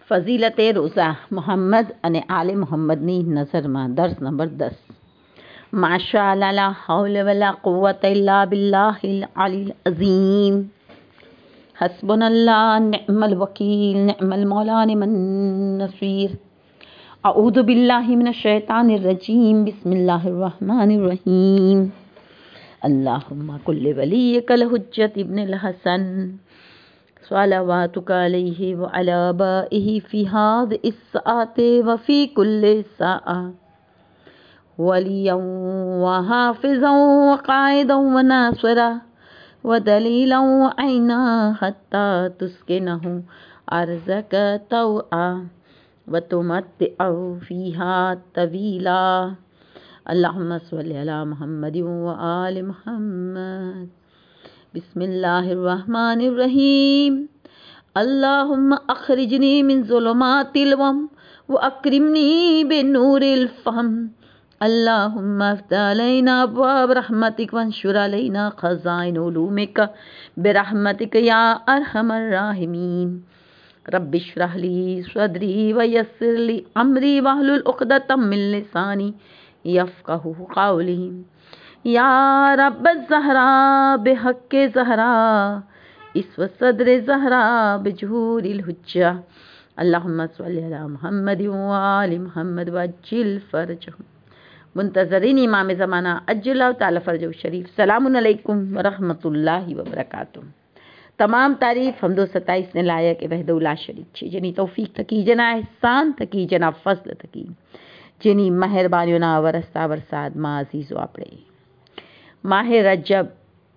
ફઝીલતે રોઝા મોહમ્મદ અને આલે મોહમ્મદની નઝરમાં દર્સ નંબર 10. માશાઅલ્લાહ લા હૌલ વલા કુવ્વત ઇલ્લા બિલ્લાહિલ અલીલ અઝીમ. હસ્બુનલ્લાહ નિઅમલ વકીલ નિઅમલ મૌલા નિમન નસીર. અઉઝુ બિલ્લાહિ મિનશ શૈતાનિર રજીમ. બિસ્મિલ્લાહિર रहमानिर रहीम. अल्लाहुम्मा कुल्लि वलियकल हुज्जत इब्निल हसन सलावातुक अलैहि व अला आबाइहि फी हाज़िहि अस्साअति व फी कुल्लि साअ वलियन व हाफ़िज़न व क़ाइदन व नासिरा व दलीलन व ऐना हत्ता तुस्किनहु अर्ज़क तौआ व तुमत्तिअहु फ़ीहा तवीला. अल्लाहुम्मा सल्लि अला मुहम्मद व आलि मुहम्मद. बिस्मिल्लाहिर रहमानिर रहीम. अल्लाहुम्मा अखरिजनी मिन ज़ुलुमातिल वहम व अक्रिमनी बिनूरिल फ़हम. अल्लाहुम्मा अफ़्तह अलैना अब्वाब रहमतिक वंशुर अलैना ख़ज़ाइन उलूमिक बिरहमतिक या अरहमर राहिमीन. रब्बि इश्रह ली सदरी व यस्सिर ली अमरी वहलुल उक़दतम मिन लिसानी यफ़क़हू क़ौली. या रब्ब ज़हरा बिहक़्क़ि ज़हरा इस्व सद्र ज़हरा बिजुहूरिल हुज्जा. अल्लाहुम्मा सल्लि अला मुहम्मद व आलि मुहम्मद वअज्जिल फ़रजहु. मुंतज़रीन इमाम ज़माना अज्जल ताला फ़रजहु शरीफ. सलामुन अलैकुम व रहमतुल्लाहि व बरकातुहू. तमाम तारीफ़ हमदो सताइस ने लायक ए वहदहुल्ला शरीक छे, जेनी तौफीक थकी, जेना एहसान थकी, जेना फज़ल थकी, जेनी મહેરબાનીઓના વરસતા વરસાદમાં અઝીઝો આપણે માહે રજબ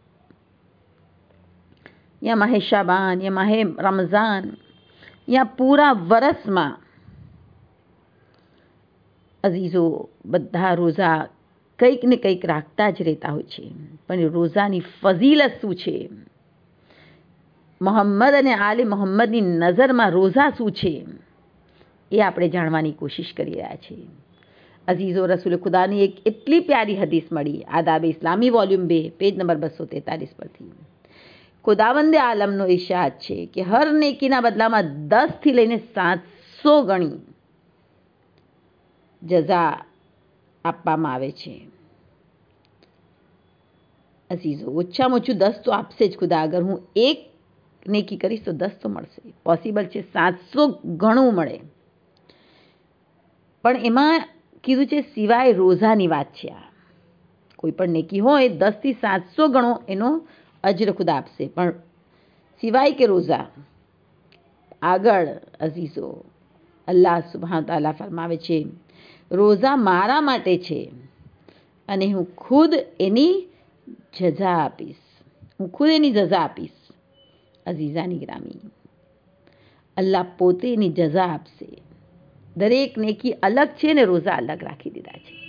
या माहे शाबान या माहे रमज़ान या पूरा वरसમાં અઝીઝો બધા રોઝા કંઈક ને કંઈક રાખતા જ રહેતા હોય છે, પણ રોઝાની ફઝીલત શું છે, મોહમ્મદ અને આલે મોહમ્મદની નઝરમાં રોઝા શું છે, એ આપણે જાણવાની કોશિશ કરી રહ્યા છીએ. અઝીઝો રસૂલ ખુદાની એક એટલી પ્યારી હદીસ મળી આદાબ ઇસ્લામી વોલ્યુમ 2 પેજ નંબર 243 પરથી. ખુદાવંદે આલમનો ઇરશાદ છે કે હર નેકીના બદલામાં 10થી લઈને 700 ગણી જઝા આપવામાં આવે છે. અઝીઝો ઓછામાં ઓછું 10 તો આપશે જ ખુદા. અગર હું એક નેકી કરીશ તો 10 તો મળશે. પોસિબલ છે 700 ગણું મળે, પણ એમાં કીધું છે સિવાય રોઝાની વાત છે. આ કોઈ પણ નેકી હોય 10થી 700 ગણો એનો અજર ખુદા આપશે, પણ સિવાય કે રોઝા. આગળ અઝીઝો અલ્લાહ સુબ્હાન તાલા ફરમાવે છે રોઝા મારા માટે છે અને હું ખુદ એની જઝા આપીશ. હું ખુદ એની જઝા આપીશ. અઝીઝાની ગ્રામી, અલ્લાહ પોતે એની જઝા આપશે. દરેક નેકી અલગ છે ને રોઝા અલગ રાખી દીધા છે.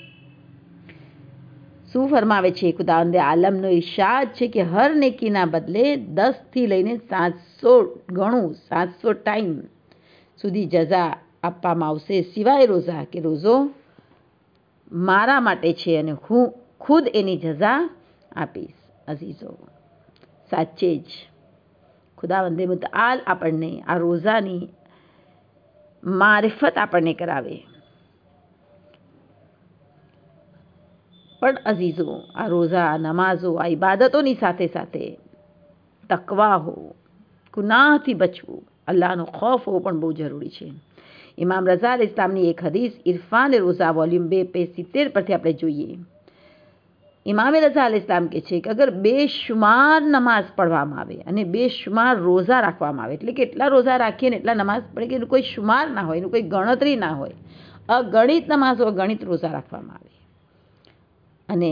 શું ફરમાવે છે ખુદાવંદે આલમનો ઇરશાદ છે કે હર નેકીના બદલે 10થી લઈને 700 ગણું 700 ટાઈમ સુધી જઝા આપવામાં આવશે, સિવાય રોઝા કે રોઝો મારા માટે છે અને હું ખુદ એની જઝા આપીશ. અઝીઝો સાચે જ ખુદાવંદે મુતઆલ આપણને આ રોઝાની મારિફત આપણને કરાવે. પણ અઝીઝો આ રોઝા, આ નમાઝો, આ ઇબાદતોની સાથે સાથે તકવા હો, ગુનાહથી બચવું, અલ્લાહનો ખૌફ હોવો પણ બહુ જરૂરી છે. ઇમામ રઝા અલ ઇસ્લામની એક હદીસ ઇરફાન રોઝા વોલ્યુમ 2 પેજ 70 પરથી આપણે જોઈએ. ઇમામ રઝા અલ ઇસ્લામ કહે છે કે અગર બેશુમાર નમાઝ પઢવામાં આવે અને બેશુમાર રોઝા રાખવામાં આવે, એટલે કે એટલા રોઝા રાખીએ ને એટલા નમાઝ પડે કે એનું કોઈ શુમાર ના હોય, એનું કોઈ ગણતરી ના હોય, અગણિત નમાઝો, અગણિત રોઝા રાખવામાં આવે અને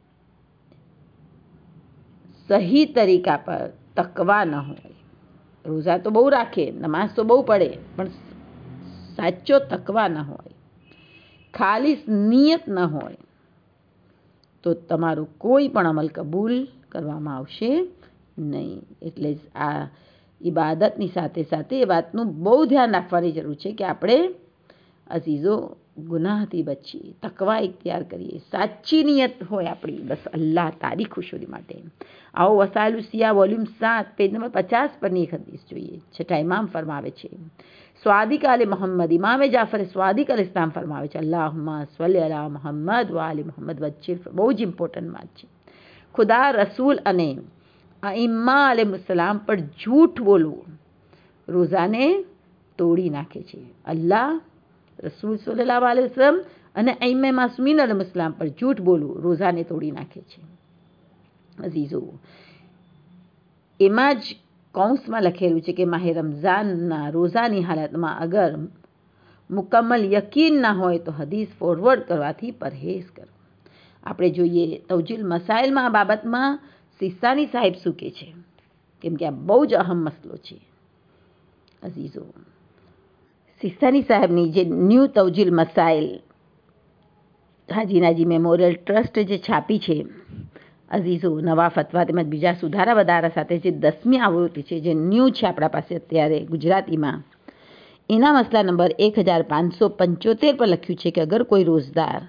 સહી તરીકા પર તકવા ન હોય, રોઝા તો બહુ રાખે, નમાઝ તો બહુ પડે, પણ સાચો તકવા ન હોય, ખાલીસ નિયત ન હોય, તો તમારું કોઈ પણ અમલ કબૂલ કરવામાં આવશે નહીં. એટલે જ આ ઇબાદતની સાથે સાથે એ વાતનું બહુ ધ્યાન રાખવાની જરૂર છે કે આપણે અઝીઝો ગુનાહથી બચીએ, તકવા ઇખ્તિયાર કરીએ, સાચી નિયત હોય આપણી બસ અલ્લાહ તારી ખુશી માટે. આવો વસાઇલુસ સિયા વોલ્યુમ 7 પેજ નંબર 50 પરની એક હદીસ જોઈએ. છઠ્ઠા ઇમામ ફરમાવે છે સ્વાદિક આલે મોહમ્મદ ઇમામે જાફર સ્વાદિક અલ ઇસ્લામ ફરમાવે છે અલ્લાહુમ્મા સલ્લી અલા મોહમ્મદ વ આલી મોહમ્મદ વચ્ચે બહુ જ ઇમ્પોર્ટન્ટ વાત છે. ખુદા, રસૂલ અને અઈમ્મા અલૈહિસ્સલામ પર જૂઠ બોલવું રોઝાને તોડી નાખે છે. અલ્લાહ, રસૂલ સલ્લલ્લાહુ અલૈહિ વસલ્લમ અને અઈમ્મા માસૂમીન અલૈહિસ્સલામ પર જૂઠ બોલવું રોઝાને તોડી નાખે છે. અઝીઝો, એમાં જ કૌંસમાં લખેલું છે કે માહે રમઝાનના રોઝાની હાલતમાં અગર મુકમ્મલ યકીન ના હોય તો હદીસ ફોરવર્ડ કરવાથી પરહેઝ કરો. આપણે જોઈએ તવજીલ મસાઇલમાં આ બાબતમાં સિસ્તાની સાહેબ શું કહે છે, કેમ કે આ બહુ જ અહમ મસલો છે. અઝીઝો, સિસ્તાની સાહેબની જે ન્યૂ તવજીલ મસાઇલ હાજી નાજી મેમોરિયલ ટ્રસ્ટ જે છાપી છે, અઝીઝો, નવા ફતવા તેમજ બીજા સુધારા વધારા સાથે જે 10મી આવૃત્તિ છે, જે ન્યૂ છે આપણા પાસે અત્યારે ગુજરાતીમાં, એના મસલા નંબર 1575 પર લખ્યું છે કે અગર કોઈ રોજદાર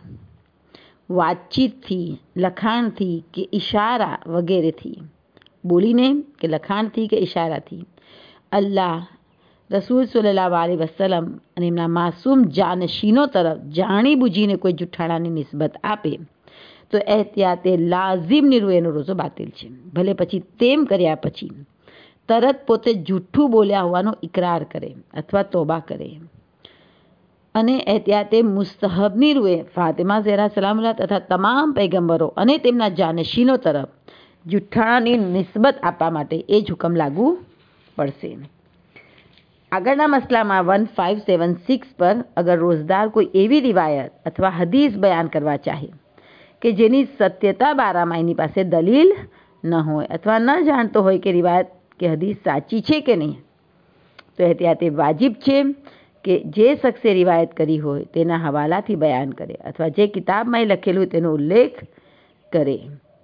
વાતચીતથી, લખાણથી કે ઇશારા વગેરેથી, બોલીને કે લખાણથી કે ઇશારાથી અલ્લાહ, રસૂલ સલ્લલ્લાહુ અલૈહિ વસલ્લમ અને એમના માસૂમ જાનશીનો તરફ જાણી બૂજીને કોઈ જુઠ્ઠાણાની નિસ્બત આપે તો એહતિયાતે લાઝિમની રૂએ એનો રોઝો બાતિલ છે. ભલે પછી તેમ કર્યા પછી તરત પોતે જૂઠ્ઠું બોલ્યા હોવાનો ઇકરાર કરે અથવા તોબા કરે અને એહતિયાતે મુસ્તહબની રૂએ ફાતિમા ઝહરા સલામુલ્લાહ તથા તમામ પૈગંબરો અને તેમના જાનશીનો તરફ જુઠ્ઠાણાની નિસ્બત આપવા માટે એ જ હુકમ લાગુ પડશે. આગળના મસલામાં 1576 પર અગર રોજદાર કોઈ એવી રિવાયત અથવા હદીસ બયાન કરવા ચાહે કે જેની સત્યતા બારામાં એની પાસે દલીલ ન હોય અથવા ન જાણતો હોય કે રિવાયત કે હદીસ સાચી છે કે નહીં, તો એહતિયાતે વાજિબ છે કે જે શખ્સે રિવાયત કરી હોય તેના હવાલાથી બયાન કરે અથવા જે કિતાબમાં લખેલું તેનો ઉલ્લેખ કરે.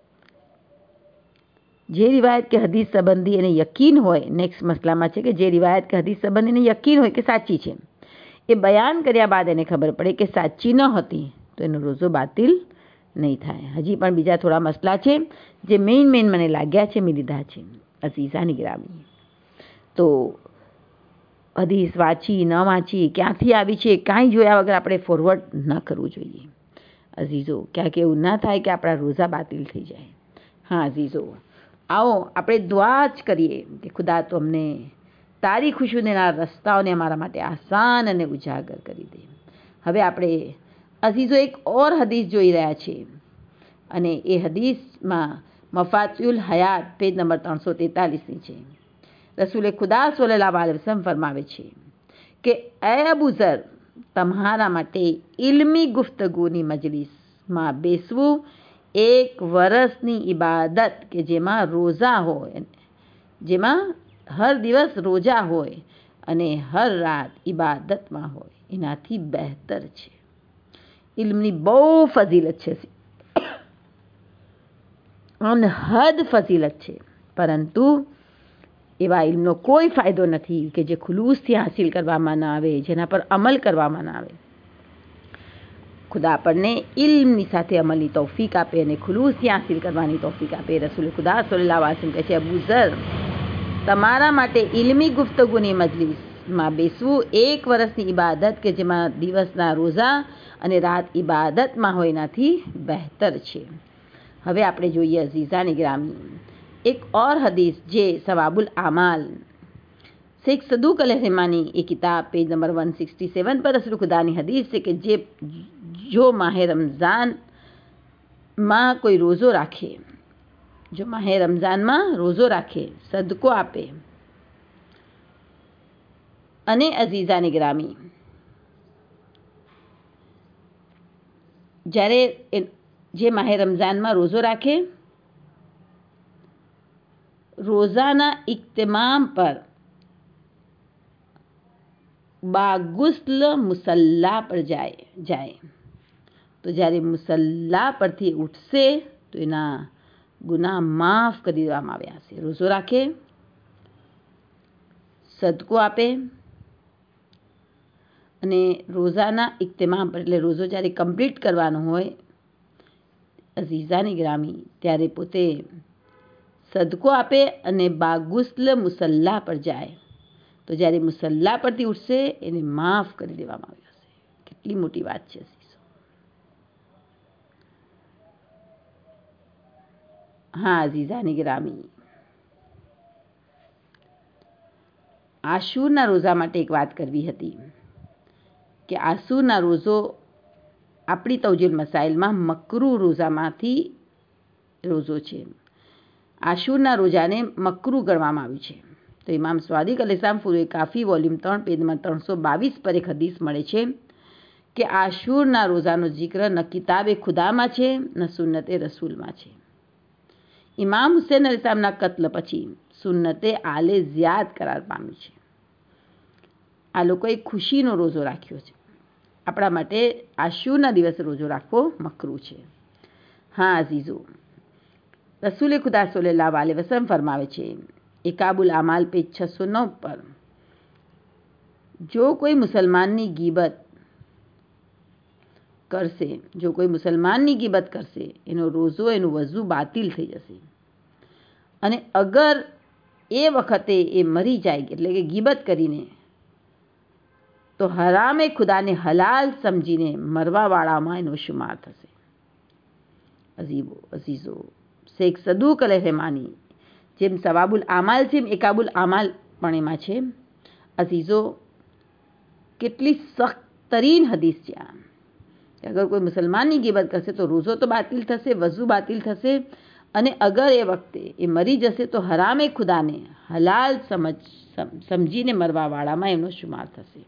જે રિવાયત કે હદીસ સંબંધી એને યકીન હોય, નેક્સ્ટ મસલામાં છે કે જે રિવાયત કે હદીસ સંબંધી એને યકીન હોય કે સાચી છે, એ બયાન કર્યા બાદ એને ખબર પડે કે સાચી ન હતી તો એનો રોઝો બાતિલ નહીં થાય. હજી પણ બીજા થોડા મસલા છે જે મેઇન મને લાગ્યા છે, મેં લીધા છે. અઝીઝાની ગ્રામી, તો હદીસ વાંચી ન વાંચી, ક્યાંથી આવી છે કાંઈ જોયા વગર આપણે ફોરવર્ડ ન કરવું જોઈએ. અઝીઝો, ક્યાંક એવું ના થાય કે આપણા રોઝા બાતિલ થઈ જાય. હા અઝીઝો, આવો આપણે દુઆ જ કરીએ કે ખુદા તો અમને તારી ખુશીના રસ્તાઓને અમારા માટે આસાન અને ઉજાગર કરી દે. હવે આપણે અઝીઝો એક ઓર હદીસ જોઈ રહ્યા છીએ અને એ હદીસમાં મફાતુલ હયાત પેજ નંબર 343ની છે. રસૂલે ખુદા સલ્લલ્લાહુ અલૈહિ વસલ્લમ ફરમાવે છે કે એ અબુ ઝર, તમારા માટે ઇલ્મી ગુફ્તગુની મજલિસમાં બેસવું એક વર્ષની ઇબાદત કે જેમાં રોઝા હોય, જેમાં હર દિવસ રોજા હોય અને હર રાત ઇબાદતમાં હોય એનાથી બહેતર છે. ઇલ્મની બહુ ફઝીલત છે, અનહદ ફઝીલત છે, પરંતુ એવા ઇલ્મનો કોઈ ફાયદો નથી કે જે ખુલૂસથી હાસિલ કરવામાં ના આવે, જેના પર અમલ કરવામાં ના આવે. ખુદા આપણને ઇલ્મની સાથે અમલની તૌફીક આપે અને ખુલૂસથી હાસિલ કરવાની તૌફીક આપે. રસૂલ ખુદા સલ્લલ્લાહુ અલૈહિ વસલ્લમ કહે છે, અબુ ઝર, તમારા માટે ઇલ્મી ગુફ્તગુની મજલિસમાં બેસવું એક વર્ષની ઇબાદત કે જેમાં દિવસના રોઝા અને રાત ઇબાદતમાં હોય એનાથી બહેતર છે. હવે આપણે જોઈએ અઝીઝાની ગ્રામી એક ઓર હદીસ જે સવાબુલ આમાલ શેખ સદુક અલૈહિમાની એ કિતાબ પેજ નંબર 167 પર રસૂલ ખુદાની હદીસ છે કે જો માહે રમઝાનમાં કોઈ રોઝો રાખે, જો માહે રમઝાનમાં રોઝો રાખે, સદકો આપે અને અઝીઝાની ગ્રામી, જ્યારે જે માહે રમઝાનમાં રોઝો રાખે, રોઝાના ઇખ્તિમામ પર બાગુસ્લ મુસલ્લા પર જાય તો જ્યારે મુસલ્લા પરથી ઉઠશે તો એના ગુનાહ માફ કરી દેવામાં આવ્યા છે. રોઝો રાખે, સદકો આપે અને રોઝાના ઇખ્તિમામ પર, એટલે રોઝો જ્યારે કમ્પ્લીટ કરવાનો હોય અઝીઝાની ગ્રામી, ત્યારે પોતે સદકો આપે અને બાગુસ્લ મુસલ્લા પર જાય તો જ્યારે મુસલ્લા પરથી ઉઠશે એને માફ કરી દેવામાં આવ્યો હશે. કેટલી મોટી વાત છે. હા અઝીઝાની ગ્રામી, આશુરના રોઝા માટે એક વાત કરવી હતી કે આશુરના રોઝો આપણી તૌજીલ મસાઇલમાં મકરૂ રોઝામાંથી રોઝો છે. આશુરના રોજાને મકરૂ ગણવામાં આવ્યું છે. તો ઇમામ સ્વાદિક અલૈહિસ્સલામ ફુરુએ કાફી વોલ્યુમ 3 પેજ નંબર 322 પર એક હદીસ મળે છે કે આશુરના રોઝાનો જિક્ર ન કિતાબે ખુદામાં છે ન સુન્નતે રસૂલમાં છે. ઇમામ હુસૈન અલૈહિસ્સલામના કત્લ પછી સુન્નતે આલે ઝિયાદ કરાર પામ્યું છે. આ લોકોએ ખુશીનો રોઝો રાખ્યો છે. આપણા માટે આશુરના દિવસે રોજો રાખવો મકરૂ છે. હા અઝીઝો, રસૂલે ખુદા સલ્લલ્લાહુ અલૈહિ વસલ્લમ ફરમાવે છે ઇકાબુલ અમાલ પેજ 609 પર, જો કોઈ મુસલમાનની ગીબત કરશે એનો રોઝો એનું વઝુ બાતિલ થઈ જશે. અને અગર એ વખતે એ મરી જાય એટલે કે ગીબત કરીને તો હરામે ખુદાને હલાલ સમજીને મરવાવાળામાં એનો શુમાર થશે. અઝીઝો, શેખ સદુક અલૈહિમાની જેમ સવાબુલ આમાલ છે એમ એકાબુલ આમાલ પણ એમાં છે. અઝીઝો, કેટલી સખ્ત તરીન હદીસ છે આ. અગર કોઈ મુસલમાનની ગીબત કરશે તો રોઝો તો બાતિલ થશે, વઝુ બાતિલ થશે, અને અગર એ વખતે એ મરી જશે તો હરામે ખુદાને હલાલ સમજીને મરવાવાળામાં એમનો શુમાર થશે.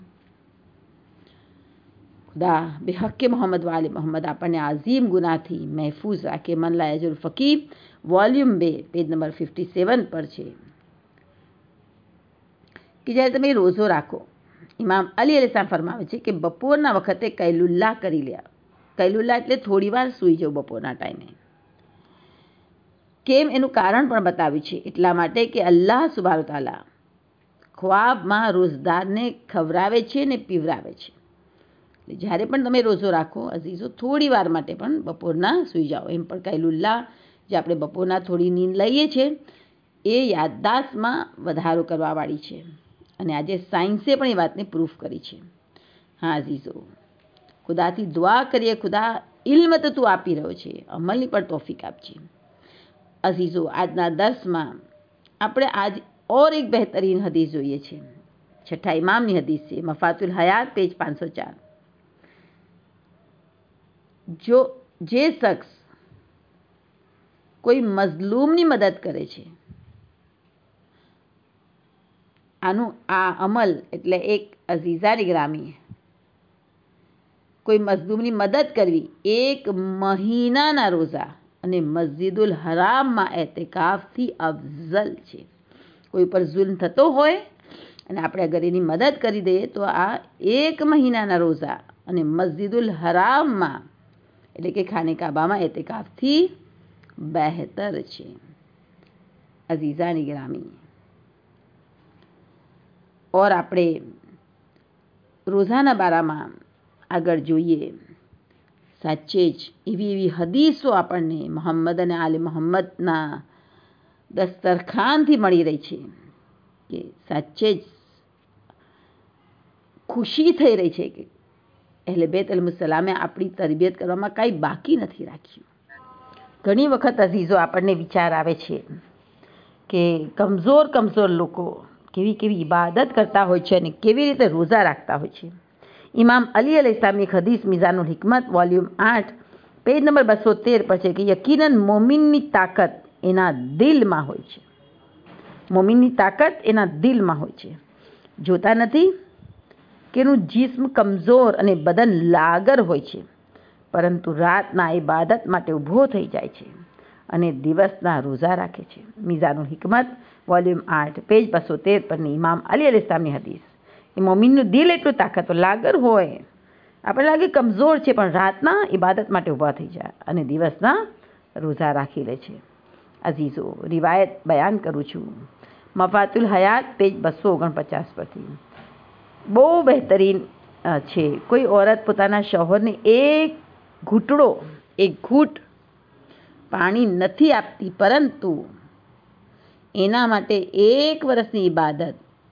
ખુદા બેહક્કે મોહમ્મદ વાલે મોહમ્મદ આપણને આઝીમ ગુનાથી મહેફૂઝ રાખે. મન લા યજુલ ફકી વોલ્યુમ 2 પેજ નંબર 57 પર છે કે જ્યારે તમે રોઝો રાખો, ઇમામ અલી અલૈહિસ્સલામ ફરમાવે છે કે બપોરના વખતે કૈલુલ્લાહ કરી લે. કૈલુલ્લાહ એટલે થોડી વાર સૂઈ જવું બપોરના ટાઈમે. કેમ એનું કારણ પણ બતાવ્યું છે. એટલા માટે કે અલ્લાહ સુબ્હાનહુ તઆલા ખ્વાબમાં રોઝદારને ખવરાવે છે ને પીવરાવે છે. જ્યારે પણ તમે રોઝો રાખો અઝીઝો, થોડી વાર માટે પણ બપોરના સૂઈ જાઓ. એમ પણ કૈલુલ્લાહ જે આપણે બપોરના થોડી નીંદ લઈએ છીએ એ યાદદાસ્તમાં વધારો કરવાવાળી છે. અને આજે સાયન્સે પણ એ વાતને પ્રૂફ કરી છે. હા અઝીઝો, ખુદાથી દુઆ કરીએ, ખુદા ઇલ્મ તો તું આપી રહ્યો છે, અમલની પણ તોફીક આપજે. અઝીઝો, આજના દર્સમાં આપણે આજ ઓર એક બહેતરીન હદીસ જોઈએ છે. છઠ્ઠા ઇમામની હદીસ છે, મફાતુલ હયાત પેજ 504. જે શખ્સ કોઈ મઝલૂમની મદદ કરે છે, આ અમલ એટલે એક અઝીઝાની ગ્રામી કોઈ મઝલૂમની મદદ કરવી 1 મહિનાના રોઝા અને મસ્જિદુલ હરામમાં એતેકાફથી અફઝલ છે. કોઈ પર જુલ્મ થતો હોય અને આપણે અગર એની મદદ કરી દઈએ તો આ 1 મહિનાના રોઝા અને મસ્જિદુલ હરામમાં એટલે કે ખાને કાબામાં એતેકાફથી બહેતર છે. અઝીઝાની ગ્રામી, ઓર આપણે રોઝાના બારામાં આગળ જોઈએ, સાચે જ એવી હદીસો આપણને મોહમ્મદ અને આલે મોહમ્મદના દસ્તરખાનથી મળી રહી છે કે સાચે જ ખુશી થઈ રહી છે કે અહેલે બેત અલૈહિસ્સલામે આપણી તરબિયત કરવામાં કાંઈ બાકી નથી રાખ્યું. ઘણી વખત અઝીઝો આપણને વિચાર આવે છે કે કમઝોર લોકો કેવી ઇબાદત કરતા હોય છે અને કેવી રીતે રોઝા રાખતા હોય છે. ઇમામ અલી અલૈહિસ્સલામની એક હદીસ મિઝાનુલ હિકમત વોલ્યુમ 8 પેજ નંબર 213 પર છે કે યકીનન મોમિનની તાકાત એના દિલમાં હોય છે. મોમિનની તાકાત એના દિલમાં હોય છે. જોતા નથી કે એનું જિસ્મ કમઝોર અને બદન લાગર હોય છે, પરંતુ રાતના ઇબાદત માટે ઊભો થઈ જાય છે અને દિવસના રોઝા રાખે છે. મિઝાનુલ હિકમત વોલ્યુમ 8 પેજ 213 પરની ઇમામ અલી અલૈહિસ્સલામની હદીસ. એ મોમિનનું દિલ એટલું તાકાત લાગર હોય, આપણે લાગે કમઝોર છે, પણ રાતના ઇબાદત માટે ઊભા થઈ જાય અને દિવસના રોઝા રાખી લે છે. અઝીઝો, રિવાયત બયાન કરું છું મફાતુલ હયાત પેજ 249 પરથી. બહુ બહેતરીન છે. કોઈ ઓરત પોતાના શોહરને એક ઘૂંટ પાણી નથી આપતી, પરંતુ એના માટે 1 વર્ષની ઇબાદત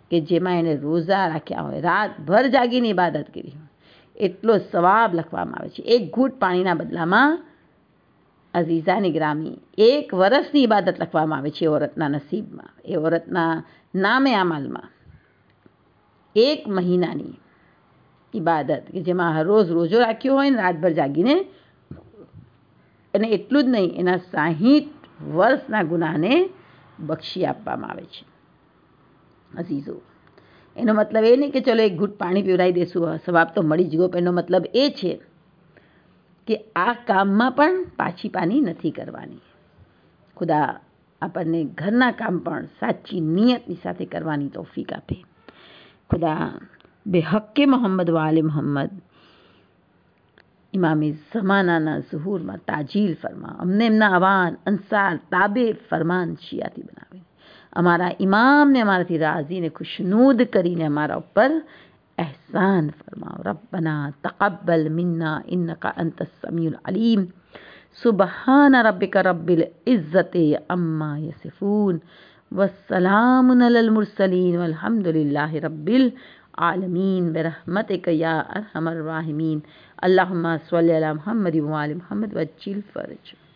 કે જેમાં એણે રોઝા રાખ્યા હોય, રાતભર જાગીને ઇબાદત કરી હોય, એટલો સવાબ લખવામાં આવે છે. એક ઘૂંટ પાણીના બદલામાં અઝીઝાની ગ્રામી 1 વર્ષની ઇબાદત લખવામાં આવે છે એ औरतના નસીબમાં, એ औरतના નામે અમલમાં. 1 મહિનાની ઇબાદત કે જેમાં હર રોજ રોજો રાખ્યો હોય ને રાતભર જાગીને, અને એટલું જ નહીં, એના 60 વર્ષના ગુનાહને બક્ષી આપવામાં આવે છે. અઝીઝો, એનો મતલબ એ નહીં કે ચલો એક ઘૂંટ પાણી પીવડાવી દેશું, સવાબ તો મળી જ ગયો. એનો મતલબ એ છે કે આ કામમાં પણ પાછી પાની નથી કરવાની. ખુદા આપણને ઘરના કામ પણ સાચી નિયતની સાથે કરવાની તૌફીક આપે. ખુદા બેહક્કે મોહમ્મદ વાલે મોહમ્મદ ઇમામે ઝમાનાના ઝુહૂરમાં તાજીલ ફરમા. અમને એમના અવાન, અંસાર, તાબે ફરમાન શિયાથી બનાવે. અમારા ઇમામને અમારાથી રાજીને ખુશનૂદ કરીને અમારા ઉપર એહસાન ફરમાઓ. રબ્બના તक़બ્બલ મિન્ના ઇન્નકા અંતસ સમીઉલ અલીમ. સુબહાન રબ્બિકા રબ્બિલ ઇઝ્ઝતિ અમ્મા યસિફૂન વસ્સલાमुन अलल मुरसलीन वल्हम्दुलिल्लाहि रब्बिल आलमीन बिरहमतिका या अरहमर राहिमीन. अल्लाहुम्मा सल्लि अला मुहम्मद व आलि मुहम्मद वज्जिल फरज.